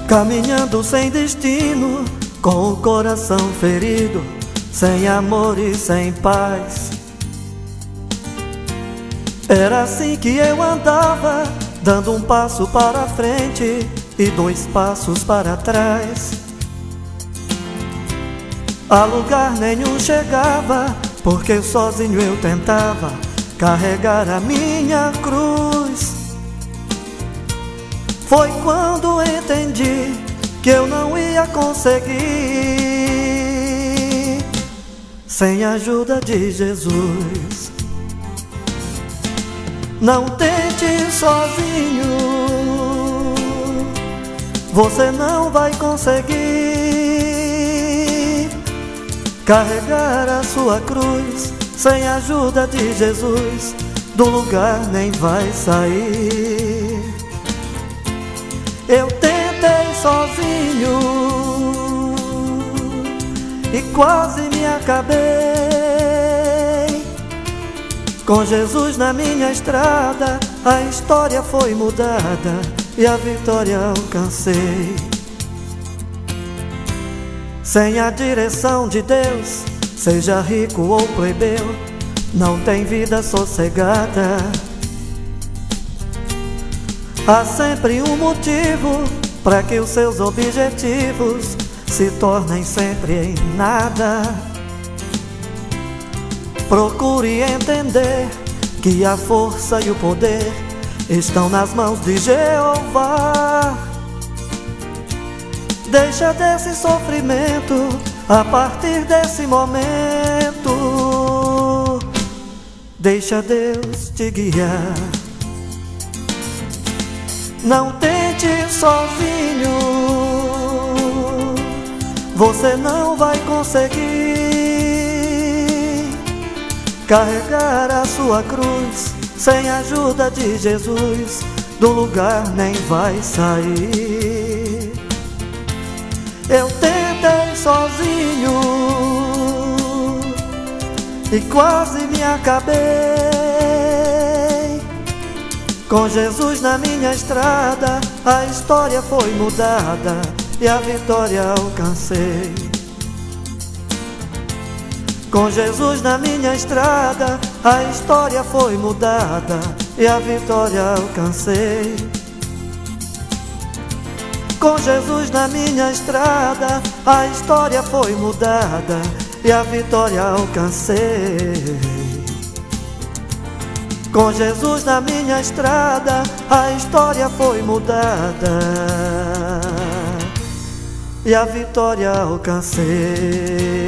Caminhando sem destino, com o coração ferido, sem amor e sem paz. Era assim que eu andava, dando um passo para frente e 2 passos para trás. A lugar nenhum chegava, porque sozinho eu tentava carregar a minha cruz. Foi quando entendi que eu não ia conseguir sem a ajuda de Jesus. Não tente sozinho, você não vai conseguir carregar a sua cruz. Sem a ajuda de Jesus, do lugar nem vai sair. Eu tentei sozinho e quase me acabei. Com Jesus na minha estrada, a história foi mudada e a vitória alcancei. Sem a direção de Deus, seja rico ou plebeu, não tem vida sossegada. Há sempre um motivo para que os seus objetivos se tornem sempre em nada. Procure entender que a força e o poder estão nas mãos de Jeová. Deixa desse sofrimento a partir desse momento. Deixa Deus te guiar. Não tente sozinho, você não vai conseguir carregar a sua cruz. Sem a ajuda de Jesus, do lugar nem vai sair. Eu tentei sozinho e quase me acabei. Com Jesus na minha estrada, a história foi mudada e a vitória alcancei. Com Jesus na minha estrada, a história foi mudada e a vitória alcancei. Com Jesus na minha estrada, a história foi mudada e a vitória alcancei. Com Jesus na minha estrada, a história foi mudada e a vitória alcancei.